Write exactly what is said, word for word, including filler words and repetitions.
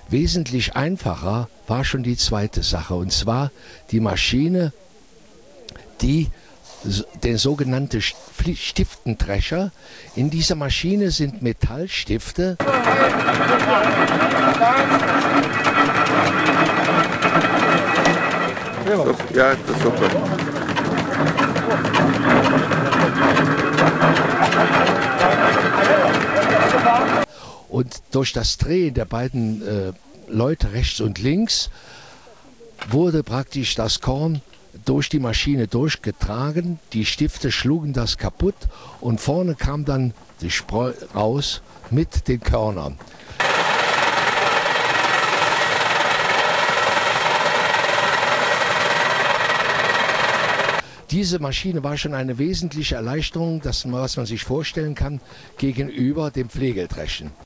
Wesentlich einfacher war schon die zweite Sache, und zwar die Maschine, die der sogenannte Stiftendrescher. In dieser Maschine sind Metallstifte. Ja, das ist super. Und durch das Drehen der beiden äh, Leute rechts und links wurde praktisch das Korn durch die Maschine durchgetragen. Die Stifte schlugen das kaputt und vorne kam dann die Spreu raus mit den Körnern. Diese Maschine war schon eine wesentliche Erleichterung, das, was man sich vorstellen kann, gegenüber dem Pflegeldreschen.